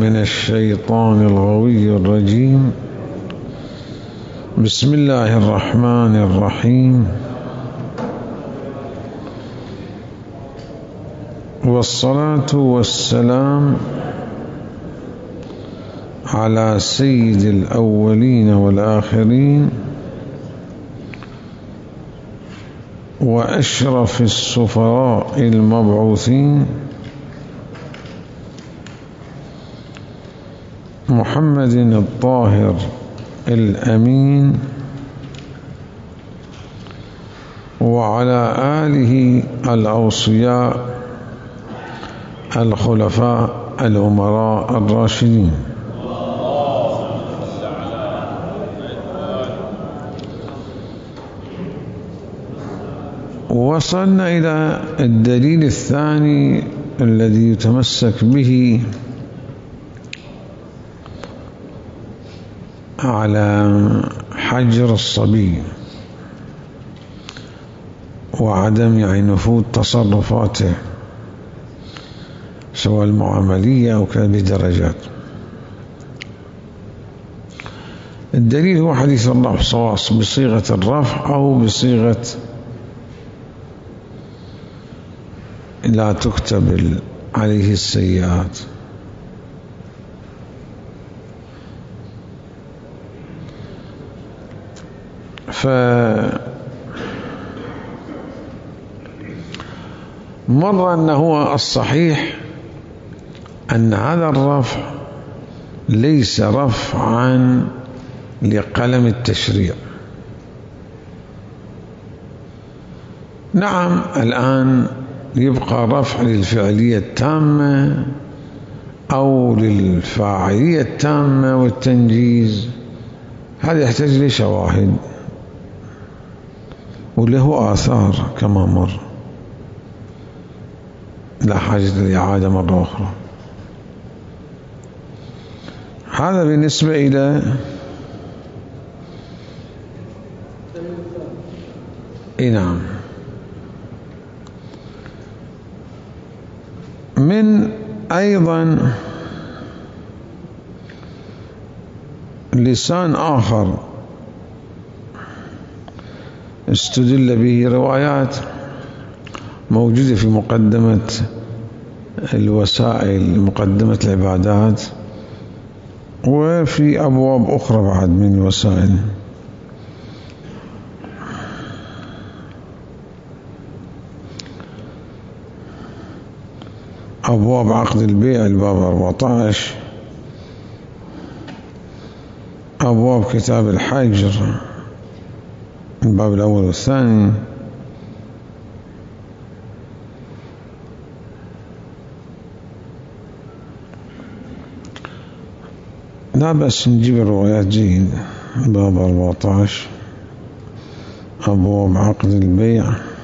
من الشيطان الغوي الرجيم. بسم الله الرحمن الرحيم، والصلاة والسلام على سيد الأولين والآخرين وأشرف السفراء المبعوثين محمد الطاهر الأمين وعلى آله الأوصياء الخلفاء الأمراء الراشدين. وصلنا إلى الدليل الثاني الذي يتمسك به على حجر الصبي وعدم نفوذ تصرفاته سواء المعاملية أو كان بدرجات. الدليل هو حديث الرفع، سواء بصيغة الرفع أو بصيغة لا تكتب عليه السيئات. فمر أنه الصحيح أن هذا الرفع ليس رفعا لقلم التشريع. نعم، الآن يبقى رفع للفعلية التامة أو للفاعلية التامة والتنجيز، هذا يحتاج لشواهد وله آثار كما مر، لا حاجة للإعادة مرة أخرى. هذا بالنسبة إلى نعم. من أيضا لسان آخر استدل به روايات موجودة في مقدمة الوسائل، مقدمة العبادات، وفي أبواب أخرى بعد من الوسائل. أبواب عقد البيع الباب 14، أبواب كتاب الحجر الباب الأول والثاني، لا بس نجيب الروايات جيد. باب 14 أبواب عقد البيع،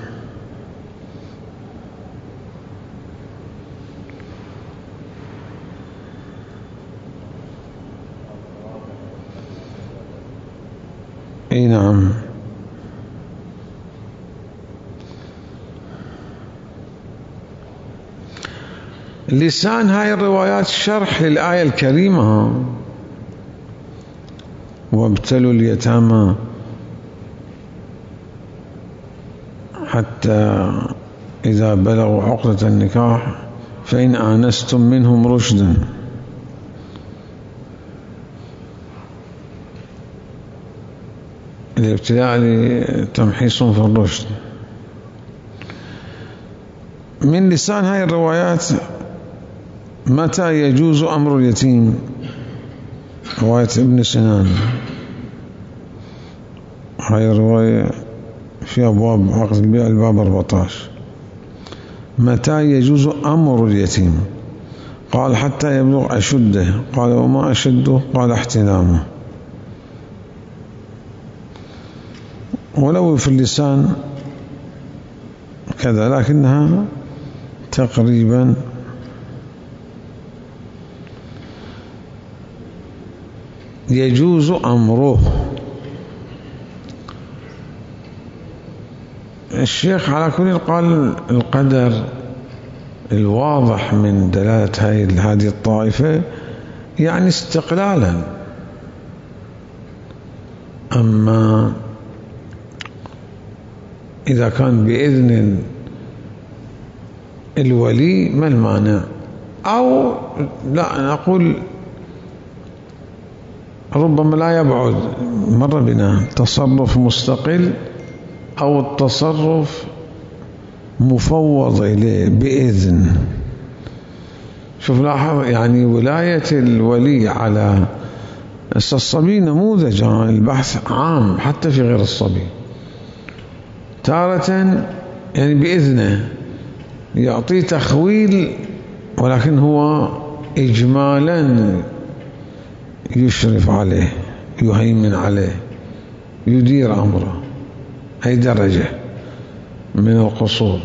اي نعم. لسان هاي الروايات شرح للآية الكريمة وابتلوا اليتامى حتى إذا بلغوا عقدة النكاح فإن آنستم منهم رشدا. الابتلاء لتمحيص في الرشد. من لسان هاي الروايات متى يجوز أمر اليتيم، رواية ابن سنان، هاي الرواية في أبواب عقد البيع الباب 14. متى يجوز أمر اليتيم؟ قال حتى يبلغ أشده. قال وما أشده؟ قال احتلامه. ولو في اللسان كذا، لكنها تقريبا يجوز أمره. الشيخ على كل قال القدر الواضح من دلالة هذه الطائفة يعني استقلالا. أما إذا كان بإذن الولي ما المانع؟ أو لا نقول ربما لا يبعد، مر بنا تصرف مستقل أو التصرف مفوض إليه بإذن. شوف لاحظ يعني ولاية الولي على الصبي نموذج، البحث عام حتى في غير الصبي. تارة يعني بإذنه يعطي تخويل، ولكن هو إجمالا يشرف عليه، يهيمن عليه، يدير أمره. هي درجة من القصور.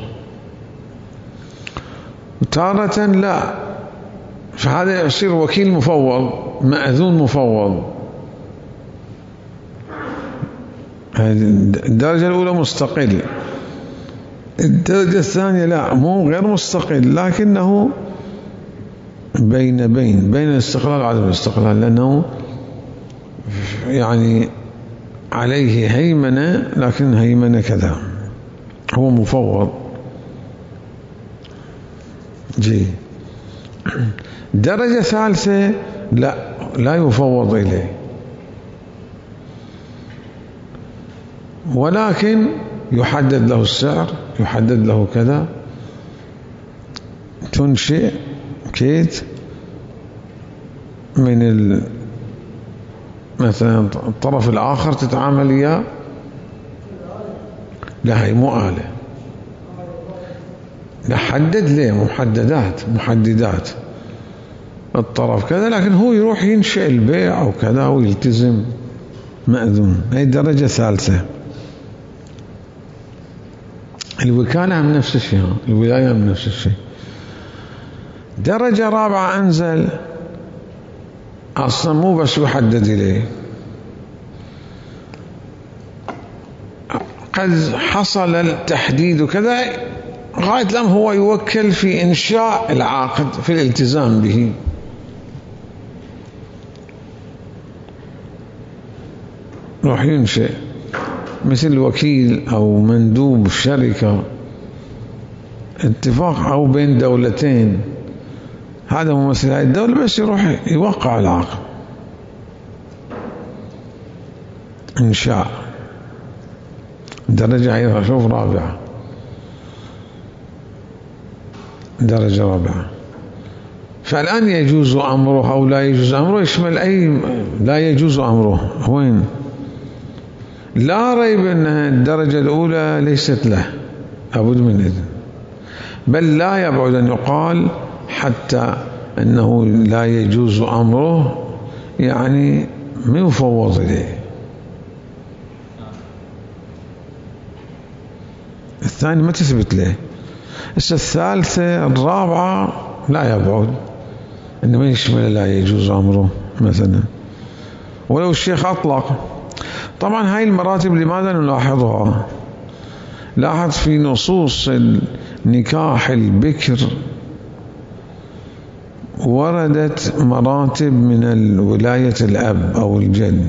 تارة لا، فهذا يصير وكيل مفوض، مأذون مفوض. الدرجة الأولى مستقل، الدرجة الثانية لا، مو غير مستقل، لكنه بين الاستقلال وعدم الاستقلال، لأنه يعني عليه هيمنة، لكن هيمنة كذا، هو مفوض. درجة ثالثة لا يفوض إليه، ولكن يحدد له السعر، يحدد له كذا، تنشئ كيت من مثلا الطرف الآخر تتعامل إياه، لا هي مو آلة، نحدد ليه محددات الطرف كذا، لكن هو يروح ينشئ البيع أو كذا ويلتزم مأذون. هي الدرجة الثالثة. الوكالة من نفس الشيء، الولاية من نفس الشيء. درجة رابعة أنزل، أصلا مو بس يحدد إليه، قد حصل التحديد وكذا، غاية لم هو يوكل في إنشاء العقد، في الالتزام به. روح ينشئ مثل وكيل أو مندوب شركة، اتفاق أو بين دولتين، هذا ممثل هذه الدولة، بس يروح يوقع العقد، إنشاء. درجة أيضا شوف رابعة، درجة رابعة. فالآن يجوز أمره أو لا يجوز أمره، يشمل أي لا يجوز أمره. وين؟ لا ريب أن الدرجة الأولى ليست له، لابد من إذن، بل لا يبعد أن يقال حتى أنه لا يجوز أمره، يعني مفوض إليه. الثاني ما تثبت له. الثالثة الرابعة لا يبعد، إنما يشمل لا يجوز أمره مثلا، ولو الشيخ أطلق. طبعا هاي المراتب لماذا نلاحظها؟ لاحظ في نصوص النكاح البكر وردت مراتب من ولاية الأب أو الجد.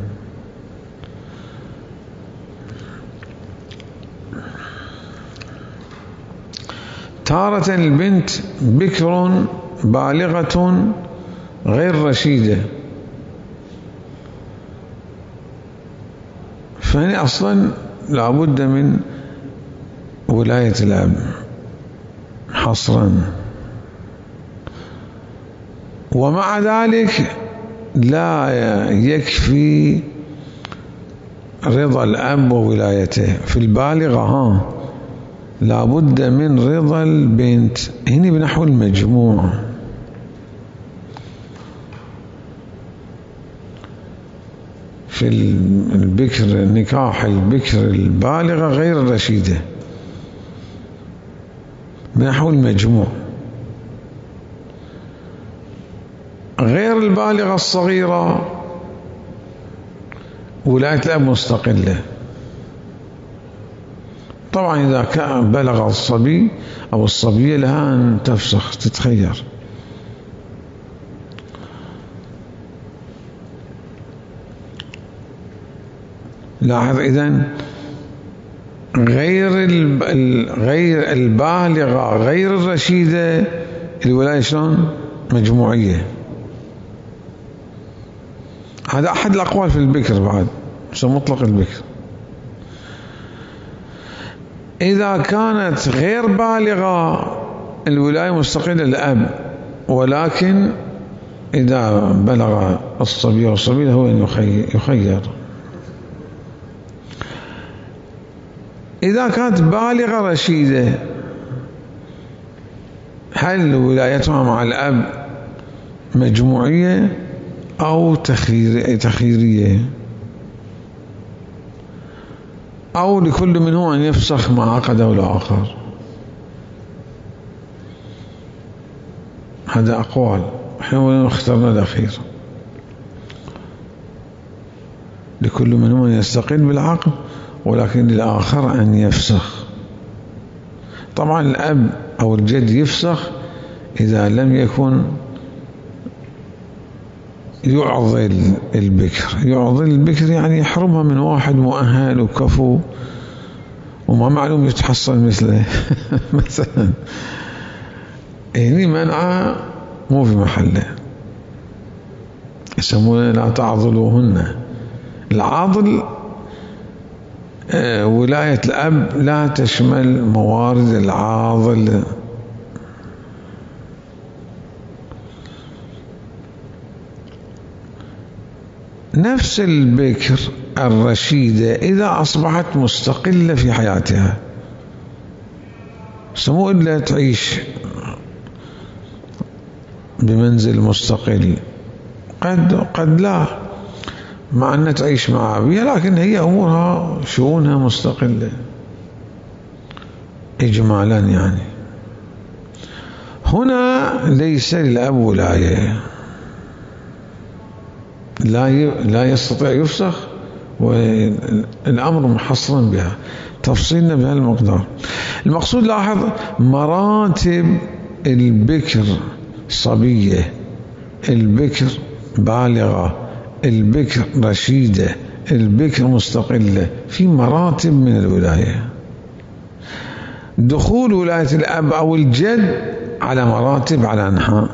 تارة البنت بكر بالغة غير رشيدة، فهنا أصلا لابد من ولاية الأب حصرا، ومع ذلك لا يكفي رضا الأب وولايته. في البالغة لابد من رضا البنت، هنا بنحو المجموع. في البكر النكاح البكر البالغة غير الرشيدة بنحو المجموع، غير البالغة الصغيرة ولاية الأب مستقلة. طبعا إذا كان بلغ الصبي أو الصبية لها أن تفسخ تتخير. لاحظ إذن غير البالغة غير الرشيدة الولاية شلون؟ مجموعية. هذا أحد الأقوال في البكر بعد مطلق البكر. إذا كانت غير بالغة الولاية مستقلة للأب، ولكن إذا بلغ الصبي والصبي هو أن يخير. إذا كانت بالغة رشيدة هل ولايتها مع الأب مجموعية أو تخييرية، أو لكل منهم أن يفسخ ما عقده الآخر؟ هذا أقوال، احنا اخترنا الأخير. لكل منهم أن يستقل بالعقد، ولكن للآخر أن يفسخ. طبعا الأب أو الجد يفسخ إذا لم يكن يعضل البكر. يعضل البكر يعني يحرمها من واحد مؤهل وكفو وما معلوم يتحصل مثله مثلا، هني منعه مو في محله، يسمونه لا تعضلوهن. العاضل ولاية الأب لا تشمل موارد العاضل. نفس البكر الرشيدة إذا أصبحت مستقلة في حياتها، سمو إلا تعيش بمنزل مستقل، قد لا، مع أن تعيش مع أبيها، لكن هي أمورها شؤونها مستقلة إجمالا. يعني هنا ليس للأب ولاية، لا يستطيع يفسخ، والأمر محصرا بها، تفصيلنا بها المقدار. المقصود لاحظ مراتب البكر: صبية، البكر بالغة، البكر رشيدة، البكر مستقلة، في مراتب من الولاية. دخول ولاية الأب أو الجد على مراتب، على أنحاء.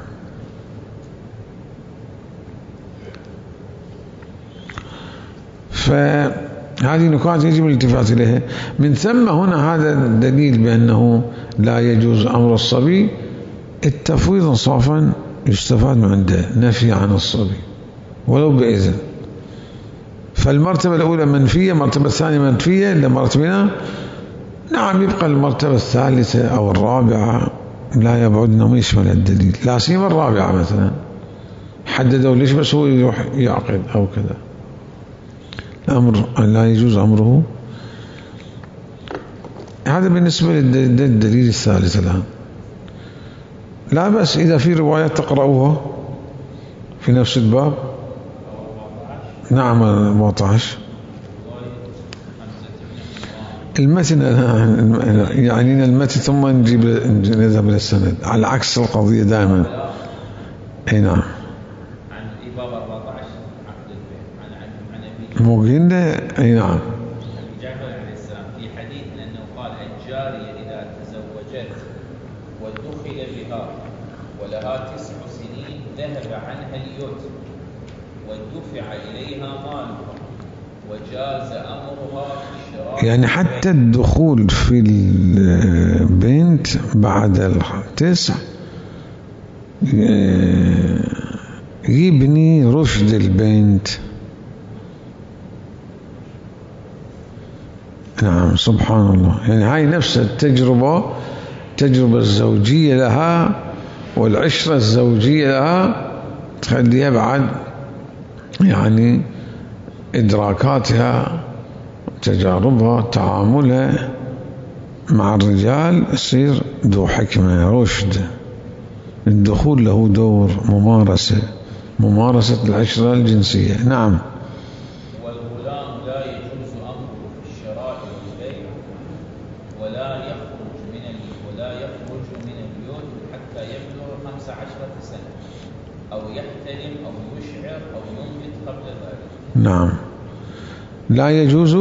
فهذه نقاط يجب الالتفات إليها. من ثم هنا هذا الدليل بأنه لا يجوز أمر الصبي. التفويض انصافا يستفاد من عنده نفي عن الصبي ولو بإذن. فالمرتبة الأولى منفية، المرتبة الثانية منفية لمرتبنا. نعم، يبقى المرتبة الثالثة أو الرابعة لا يبعدنا ما يشمل الدليل، لا سيما الرابعة مثلا حددوا ليش بس هو يروح يعقد أو كذا. الأمر لا يجوز أمره. هذا بالنسبة للدليل الثالث. الآن لا بس إذا في روايات تقرأوها في نفس الباب. نعم 14 المتن، يعني المتن ثم نذهب إلى السند، على عكس القضية دائما. أي نعم. عن الباب 14 عقد البيع عن مو قلنا. أي نعم. جعفر عليه السلام في حديث أنه قال: الجارية إذا تزوجت ودخل بها ولها 9 سنين ذهب عنها اليوت ودفع إليها مالها وجاز أمرها في الشراء. يعني حتى الدخول في البنت بعد 9 يبني رشد البنت. نعم سبحان الله. يعني هاي نفس التجربة الزوجية لها والعشرة الزوجية لها تخليها بعد يعني إدراكاتها، تجاربها، تعاملها مع الرجال يصير ذو حكمة رشد. الدخول له دور ممارسة العشرة الجنسية. نعم. والغلام لا يجوز أمره في الشراء والبيع ولا يخرج من البيوت حتى يبلغ 15 سنة أو يحتلم أو يشعر أو ينبت قبل ذلك. نعم. لا يجوز.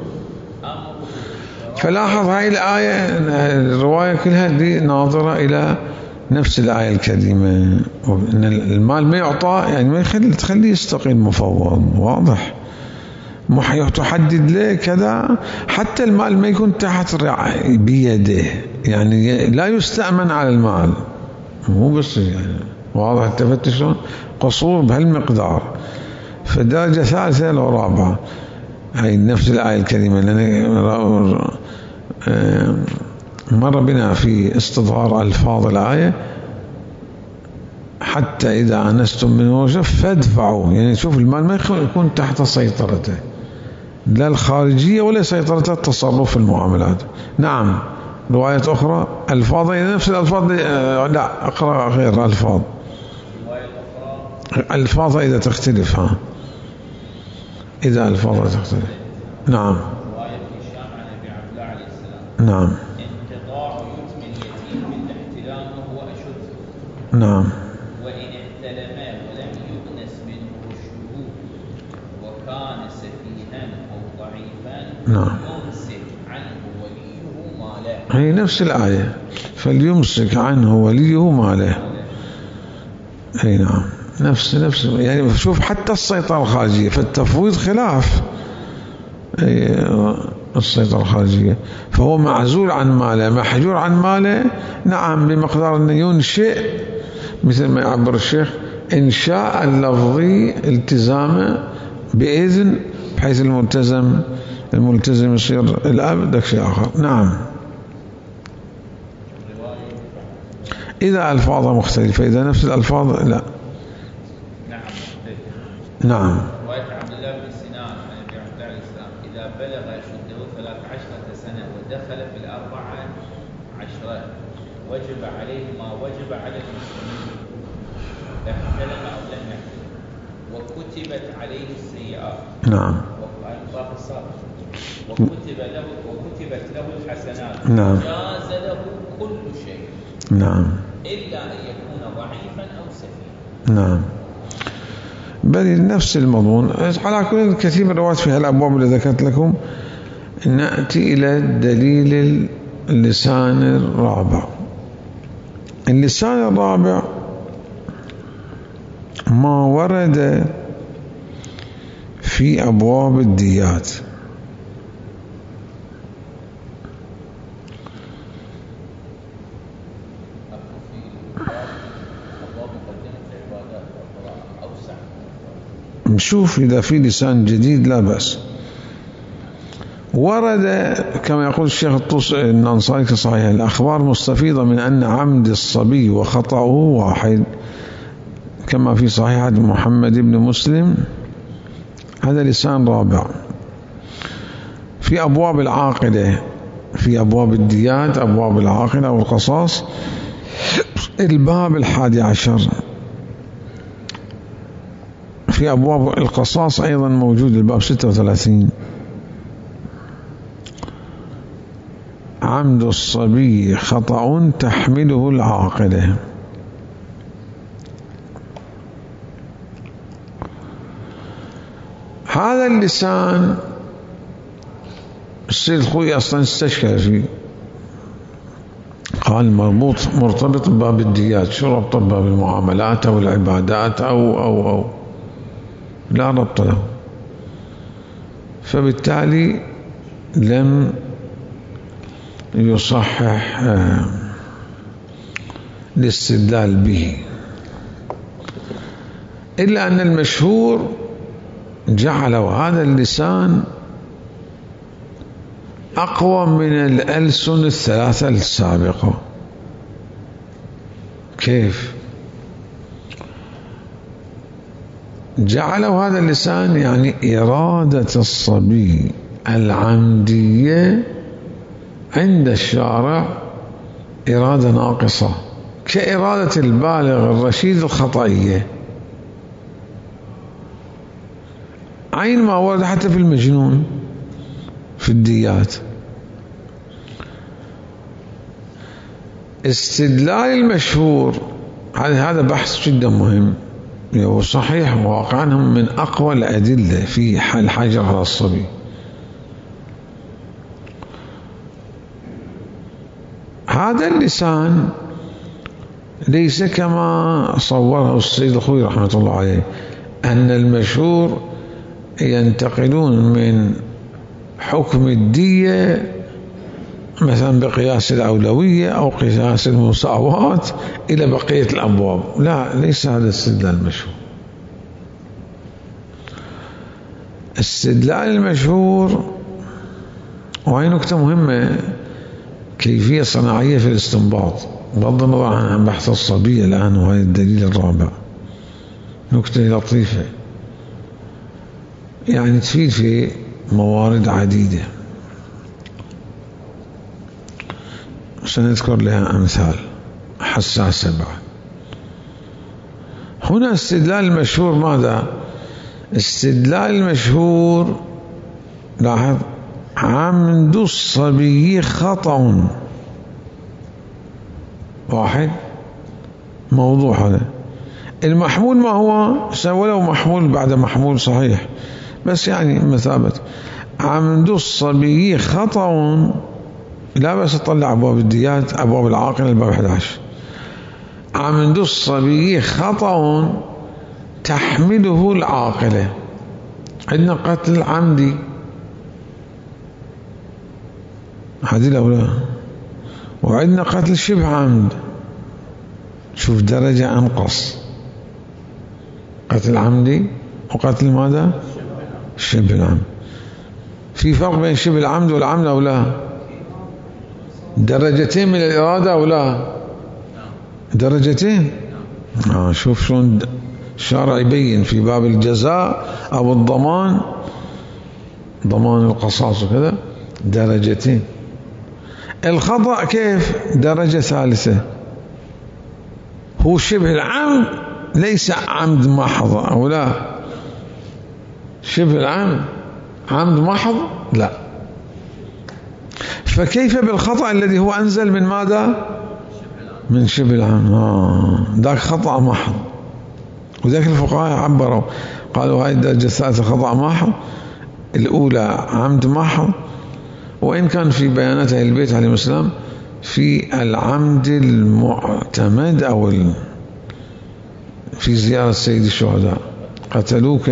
فلاحظ هاي الآية الرواية كلها دي ناظرة إلى نفس الآية الكريمة، إن المال ما يعطى يعني ما تخليه يستقيل مفوض، واضح، تحدد له كذا، حتى المال ما يكون تحت بيده، يعني لا يستأمن على المال، مو بس يعني واضح. التفتش شلون؟ قصور بهالمقدار. فدرجة ثالثة أو رابعة هاي نفس الآية الكريمة، لأن مر بنا في استظهار ألفاظ الآية حتى إذا أنستم من وجه فادفعوا، يعني شوف المال ما يكون تحت سيطرته، لا الخارجية ولا سيطرته التصرف في المعاملات. نعم. رواية أخرى ألفاظ نفس الألفاظ، لا أقرأ غير ألفاظ، ألفاظ إذا تختلف، ها إذا ألفاظ تختلف. نعم. رواية هشام عن أبي عبد الله عليه السلام. نعم. انقطاع يتم اليتيم بالاحتلام وهو أشد. نعم. وإن احتلم ولم يؤنس منه رشده وكان سفيها أو ضعيفا نعم. يمسك عنه وليه ماله. هي نفس الآية، فليمسك عنه وليه ماله. أي نعم، نفس يعني شوف حتى السيطرة الخارجية، فالتفويض خلاف السيطرة الخارجية، فهو معزول عن ماله، محجور عن ماله. نعم، بمقدار أن ينشئ، مثل ما يعبر الشيخ، إنشاء اللفظي التزامه بإذن، بحيث الملتزم يصير الأب دك شيء آخر. نعم. إذا ألفاظ مختلفة، إذا نفس الألفاظ لا. نعم. رواية عبد الله بن سنان عن أبي عبد الله عليه السلام إذا بلغ أشده 13 سنة ودخل في 14 وجب عليه ما وجب على المسلمين، لا احتلم أو لم يحتلم، وكتبت عليه السيئات. نعم. وكتبت له الحسنات. نعم. جاز له كل شيء. نعم. إلا أن يكون ضعيفا أو سفيها. نعم. بل نفس المضمون. على كل كثير من الروايات في هالأبواب اللي ذكرت لكم. نأتي إلى دليل اللسان الرابع. اللسان الرابع ما ورد في أبواب الديات. نشوف إذا في لسان جديد لا بأس. ورد كما يقول الشيخ الأنصاري في صحيح الأخبار مستفيضة من أن عمد الصبي وخطأه واحد، كما في صحيح محمد بن مسلم. هذا لسان رابع. في أبواب العاقلة، في أبواب الديات، أبواب العاقلة والقصاص، الباب 11. في أبواب القصاص أيضا موجود الباب 36. عمد الصبي خطأ تحمله العاقلة. هذا اللسان السيد الخوي أصلا استشكل فيه، قال مرتبط بباب الديات، شو ربط بباب المعاملات أو العبادات أو لا ربط له، فبالتالي لم يصحح الاستدلال به. إلا أن المشهور جعلوا هذا اللسان أقوى من الألسن الثلاثة السابقة. كيف؟ جعلوا هذا اللسان يعني إرادة الصبي العمدية عند الشارع إرادة ناقصة، كإرادة البالغ الرشيد الخطأية، عين ما ورد حتى في المجنون في الديات. استدلال المشهور هذا بحث جدا مهم وصحيح، واقعا هم من أقوى الأدلة في الحجر على الصبي. هذا اللسان ليس كما صوره السيد الخوئي رحمة الله عليه، أن المشهور ينتقلون من حكم الدية مثلا بقياس الأولوية أو قياس المساواة إلى بقية الأبواب. لا، ليس هذا الاستدلال المشهور. استدلال المشهور، وهي نكتة مهمة، كيفية صناعية في الاستنباط بغض النظر عن بحث الصبية الآن، وهي الدليل الرابع. نكتة لطيفة يعني تفيد في موارد عديدة، سنذكر لها أمثال حساسة بعد. هنا استدلال المشهور ماذا؟ استدلال المشهور، لاحظ، عمد الصبي خطأ. واحد موضوع هذا. المحمول ما هو؟ ولو محمول بعد محمول صحيح، بس يعني مثابة عمد الصبي خطأ. لا بس تطلع أبواب الديات، أبواب العاقل، الباب 11. عمد الصبي خطأ تحمله العاقلة. عندنا قتل عمدي، هذه الأولى، وعندنا قتل شبه عمد. شوف درجة أنقص، قتل عمدي وقتل ماذا؟ شبه العمد. في فرق بين شبه العمد والعمد أو لا؟ درجتين من الإرادة أو لا؟ درجتين. شوف شلون الشارع يبين في باب الجزاء أو الضمان، ضمان القصاص وكذا، درجتين. الخطأ كيف؟ درجة ثالثة. هو شبه العمد، ليس عمد محض أو لا؟ شبه العمد عمد محض؟ لا. فكيف بالخطأ الذي هو أنزل من ماذا؟ من شبه العمد. ذاك خطأ محض، وذاك الفقهاء عبروا قالوا هاي الدرجة الثالثة خطأ محض، الأولى عمد محض. وإن كان في بيانات أهل البيت عليهم السلام في العمد المعتمد أو في زيارة سيد الشهداء قتلوك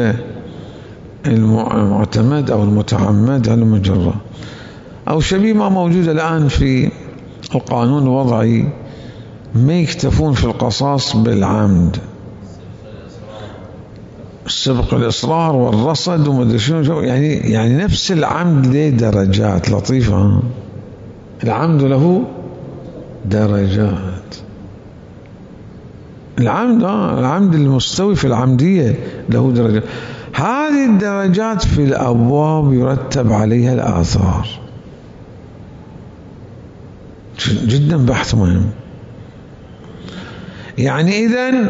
المعتمد أو المتعمد على المجرة، أو شبيه ما موجود الآن في القانون الوضعي. ما يكتفون في القصاص بالعمد، السبق الإصرار والرصد ومدري شنو، يعني نفس العمد له درجات لطيفة. العمد له درجات. العمد المستوي في العمدية له درجات. هذه الدرجات في الأبواب يرتب عليها الآثار. جدا بحث مهم. يعني إذن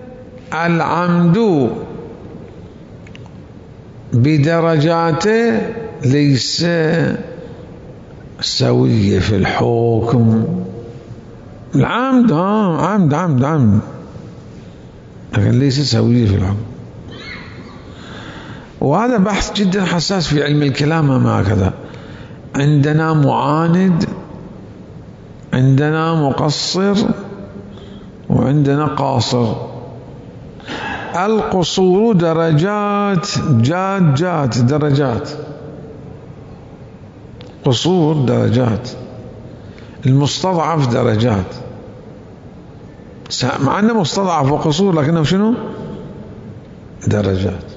العمد بدرجاته ليس سوية في الحكم. العمد عمد لكن ليس سوية في الحكم. وهذا بحث جدا حساس في علم الكلام. هكذا عندنا معاند، عندنا مقصر، وعندنا قاصر. القصور درجات، جات درجات، قصور درجات، المستضعف درجات، مع أنه مستضعف وقصور لكنه شنو؟ درجات.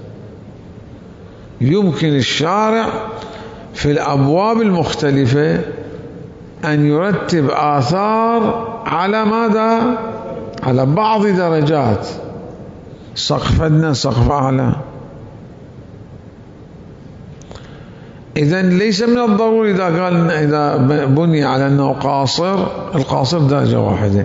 يمكن الشارع في الأبواب المختلفة أن يرتب آثار على ماذا؟ على بعض درجات، سقف أدنى، سقف أعلى. إذن ليس من الضروري إذا بني على أنه قاصر، القاصر درجة واحدة.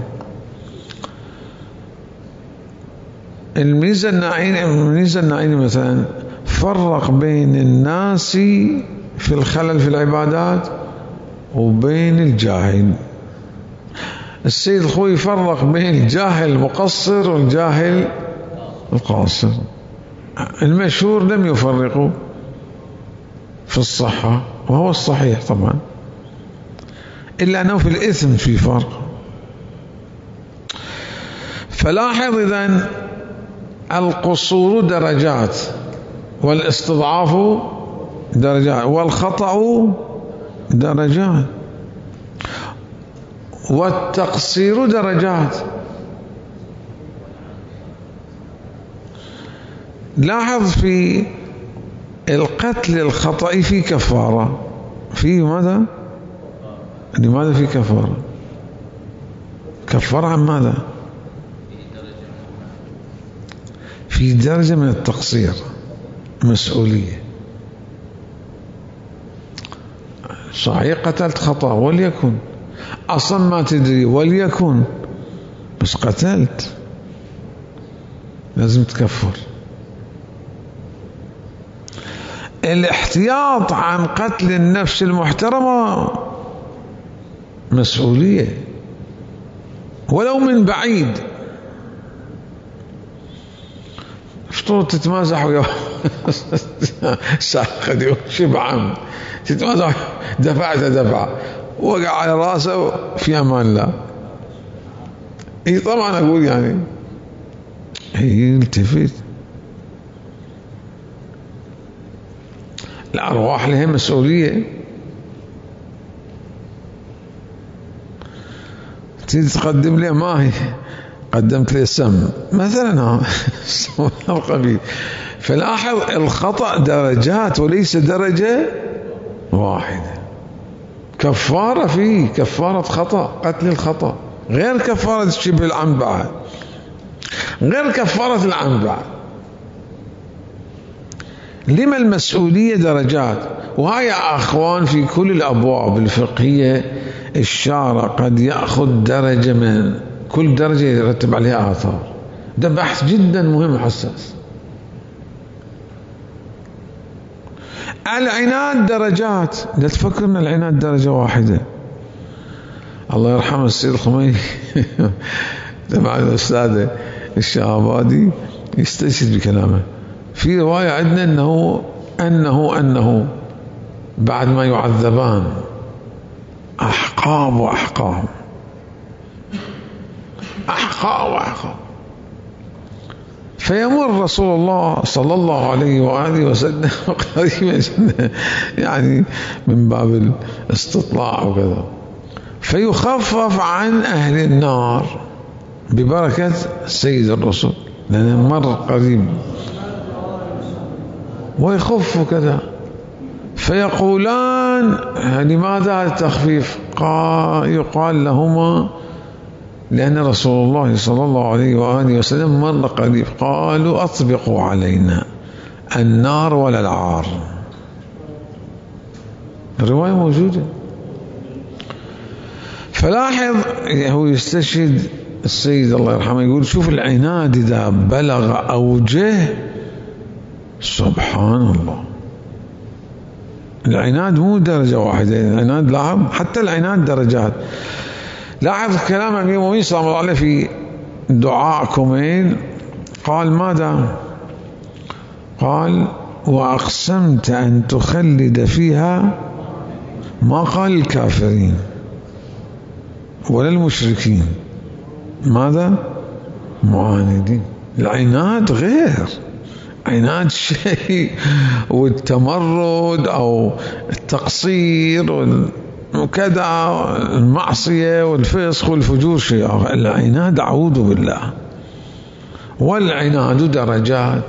الميزة النعيني مثلا فرق بين الناس في الخلل في العبادات وبين الجاهل. السيد الخوئي فرق بين الجاهل المقصر والجاهل القاصر. المشهور لم يفرقوا في الصحة، وهو الصحيح طبعا. إلا أنه في الإثم في فرق. فلاحظ إذن القصور درجات، والاستضعاف درجات، والخطأ درجات، والتقصير درجات. لاحظ في القتل الخطأ في كفارة، في ماذا؟ لماذا في كفارة؟ كفارة عن ماذا؟ في درجة من التقصير، مسؤولية. صحيح قتلت خطأ وليكن، أصلا ما تدري وليكن، بس قتلت لازم تكفر. الاحتياط عن قتل النفس المحترمة مسؤولية ولو من بعيد. افترض تتمازح ويا ساقد شبعا، تتمازح دفع وقع على راسه في امان الله. اي طبعا اقول يعني هي التفت. الارواح لها مسؤوليه. تيجي تقدم لي ماهي، قدمت لي السم مثلا القبيل. فلاحظ الخطأ درجات وليس درجة واحدة. كفارة فيه كفارة خطأ، قتل الخطأ، غير كفارة شبه العمد بعد، غير كفارة العمد بعد. لما المسؤولية درجات. وهي أخوان في كل الأبواب الفقهية الشارع قد يأخذ درجة، من كل درجة يرتب عليها آثار. ده بحث جدا مهم حساس. العناد درجات، لا تفكر ان العناد درجة واحدة. الله يرحمه السيد الخميني تبع الأستاذ الشعبادي يستشهد بكلامه. في رواية عندنا أنه بعد ما يعذبان أحقاب وأحقاب، فيمر رسول الله صلى الله عليه وآله وسلم قريبا يعني من باب الاستطلاع وكذا، فيخفف عن أهل النار ببركة سيد الرسول، لأنه مر قريب، ويخف كذا. فيقولان لماذا التخفيف؟ يقال لهما لأن رسول الله صلى الله عليه وآله وسلم مر قريب. قالوا أطبقوا علينا النار ولا العار. الرواية موجودة. فلاحظ هو يستشهد السيد الله يرحمه يقول شوف العناد إذا بلغ أوجه، سبحان الله. العناد مو درجة واحدة، العناد لاحظ حتى العناد درجات. لاحظ كلام أمير المؤمنين صلى الله عليه في دعاء كومين، قال ماذا؟ قال وأقسمت أن تخلد فيها، ما قال الكافرين ولا المشركين، ماذا؟ معاندين. العناد غير، عناد شيء، والتمرد أو التقصير وكذا، المعصية والفسق والفجور شيء آخر. العناد أعوذ بالله. والعناد درجات.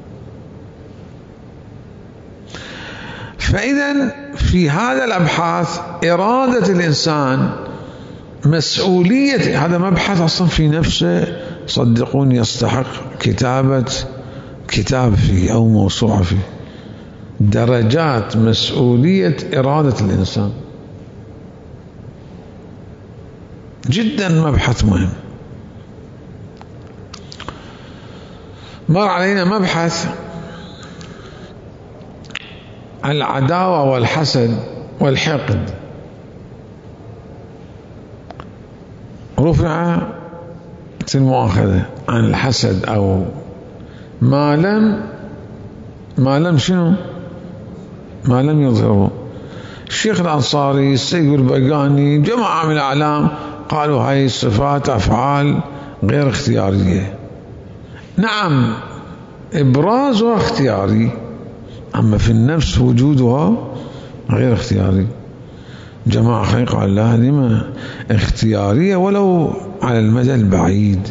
فإذا في هذا الأبحاث إرادة الإنسان، مسؤولية، هذا مبحث أصلا في نفسه صدقوني يستحق كتابة كتاب فيه أو موسوعة فيه. درجات مسؤولية إرادة الإنسان، جدا مبحث مهم. مر علينا مبحث العداوة والحسد والحقد، رفع المؤاخذة عن الحسد أو ما لم شنو؟ ما لم يظهره. الشيخ الأنصاري، السيد البيقاني، جماعة من الأعلام قالوا هاي الصفات أفعال غير اختيارية. نعم إبرازها اختياري، أما في النفس وجودها غير اختياري. جماعة قال لا، لما اختيارية ولو على المدى البعيد.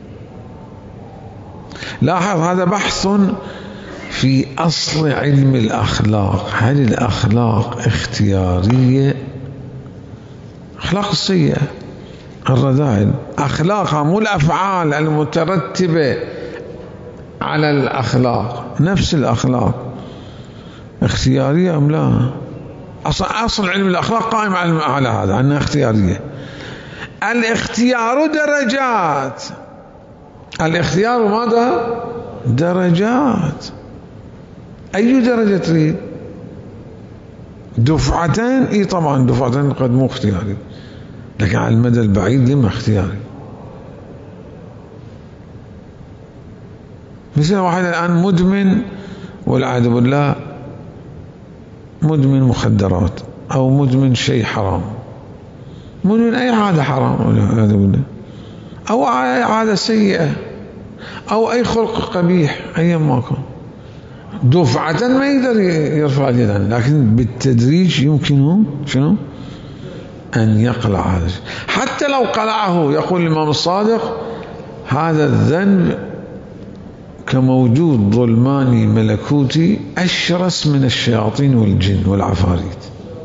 لاحظ هذا بحث في أصل علم الأخلاق. هل الأخلاق اختيارية؟ أخلاق السيئة الرذائل أخلاقها، مو الأفعال المترتبة على الأخلاق. نفس الأخلاق اختيارية أم لا؟ أصل علم الأخلاق قائم على هذا، أنها اختيارية. الاختيار درجات. الاختيار ماذا؟ درجات. أي درجة تريد؟ دفعتين؟ إيه طبعا دفعتين قد مو اختياري، لكن على المدى البعيد لما اختياري. مثل واحد الآن مدمن والعياذ بالله، مدمن مخدرات أو مدمن شيء حرام، مدمن أي عادة حرام والعياذ بالله، أو عادة سيئة، أو أي خلق قبيح أيا ما كان، دفعة ما يقدر يرفع اليد عنه، لكن بالتدريج يمكنه شنو؟ أن يقلع هذا الشيء. حتى لو قلعه، يقول الإمام الصادق هذا الذنب كموجود ظلماني ملكوتي أشرس من الشياطين والجن والعفاريت.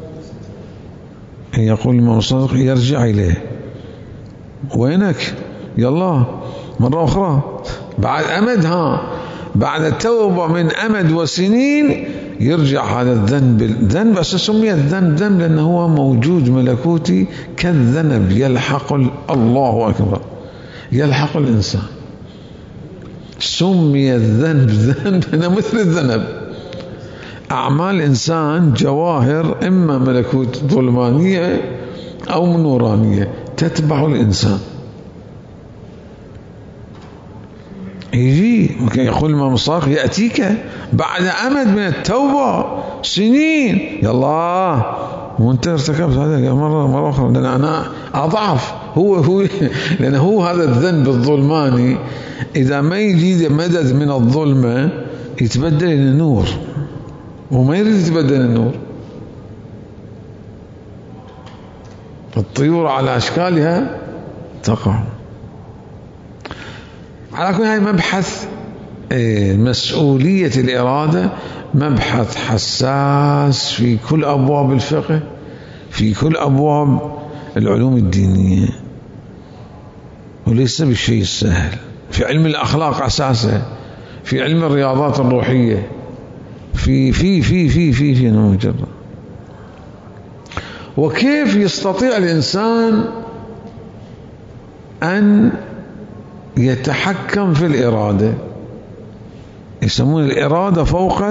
يقول الإمام الصادق يرجع إليه، وينك يلا مرة أخرى بعد أمد، بعد التوبة من أمد وسنين يرجع هذا الذنب. بس سمي الذنب لأنه هو موجود ملكوتي كالذنب، يلحق الله أكبر، يلحق الإنسان. سمي الذنب ذنب مثل الذنب. أعمال الإنسان جواهر، إما ملكوت ظلمانية أو نورانية تتبع الإنسان. يجي يقول الإمام الصادق يأتيك بعد أمد من التوبة سنين، يلا وانت ارتكبت هذا مرة أخرى، لأن أنا أضعف. هو لأن هو هذا الذنب الظلماني إذا ما يجي مدد من الظلمة يتبدل إلى النور، وما يريد يتبدل النور. الطيور على أشكالها تقع. على كل هاي مبحث مسؤولية الإرادة مبحث حساس في كل أبواب الفقه، في كل أبواب العلوم الدينية، وليس بالشيء السهل. في علم الأخلاق أساسا، في علم الرياضات الروحية، في مجرد. وكيف يستطيع الإنسان أن يتحكم في الإرادة؟ يسمون الإرادة فوق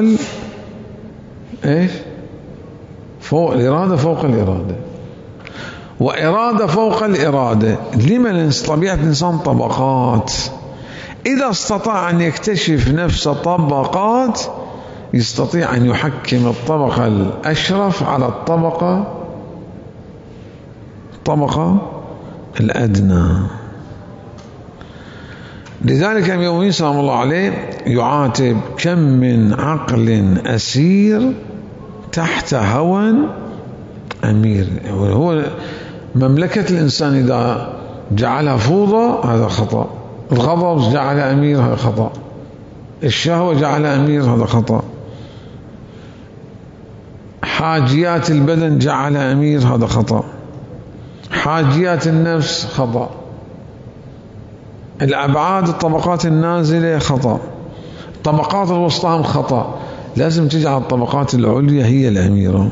فوق الإرادة، فوق الإرادة، وإرادة فوق الإرادة. لمن طبيعة الإنسان طبقات، إذا استطاع أن يكتشف نفس طبقات يستطيع أن يحكم الطبقة الأشرف على الطبقة الأدنى. لذلك النبي صلى الله عليه يعاتب كم من عقل أسير تحت هوى أمير. وهو مملكة الإنسان إذا جعلها فوضى هذا خطأ، الغضب جعل أمير هذا خطأ، الشهوة جعل أمير هذا خطأ، حاجيات البدن جعل أمير هذا خطأ، حاجيات النفس خطأ، الأبعاد الطبقات النازلة خطأ، الطبقات الوسطى خطأ. لازم تجعل الطبقات العليا هي الأميرة،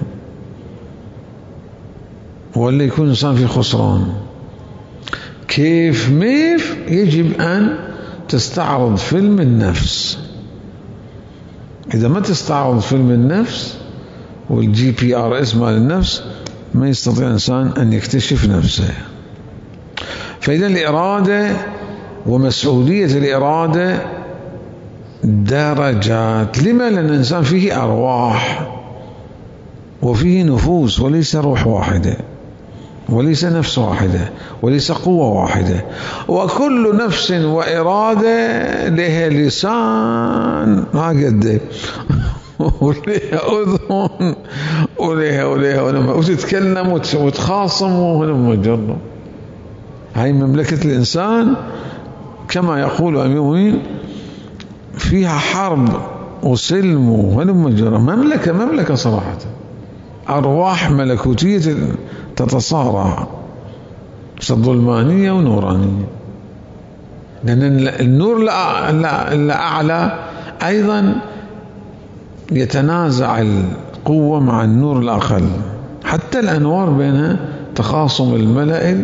ولا يكون الإنسان في خسران. كيف يجب أن تستعرض فيلم النفس. إذا ما تستعرض فيلم النفس والGPRS مال النفس ما يستطيع الإنسان أن يكتشف نفسه. فإذا الإرادة ومسؤولية الإرادة درجات. لما؟ لأن الإنسان فيه أرواح، وفيه نفوس وليس روح واحدة، وليس نفس واحدة، وليس قوة واحدة. وكل نفس وإرادة لها لسان هكذا ولها أذن ولها وتتكلم وتخاصم وهلم جرة. هاي مملكة الإنسان كما يقول أمير المؤمنين فيها حرب وسلم وهلم جرة. مملكة صراحة، أرواح ملكوتية تتصارع ظلمانية ونورانية، لأن النور الأعلى أيضا يتنازع القوة مع النور الأقل، حتى الأنوار بينها تخاصم الملأ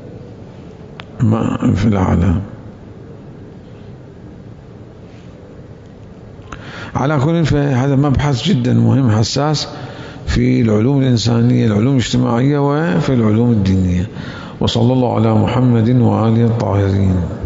في الأعلى. على كل فهذا مبحث جدا مهم حساس في العلوم الإنسانية، العلوم الاجتماعية، وفي العلوم الدينية. وصلى الله على محمد وآله الطاهرين.